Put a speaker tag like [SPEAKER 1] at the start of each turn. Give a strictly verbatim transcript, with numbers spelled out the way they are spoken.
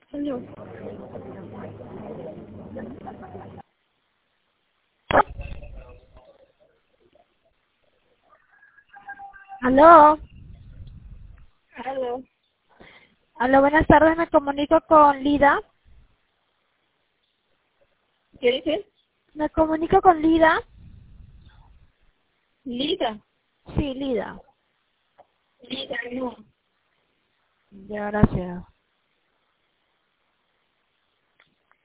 [SPEAKER 1] Aló.
[SPEAKER 2] Aló.
[SPEAKER 1] Aló.
[SPEAKER 2] Aló, buenas tardes, me comunico con Lida.
[SPEAKER 1] ¿Qué dices?
[SPEAKER 2] Me comunico con Lida.
[SPEAKER 1] Lida.
[SPEAKER 2] Sí, Lida.
[SPEAKER 1] Lida, no.
[SPEAKER 2] Ya, gracias.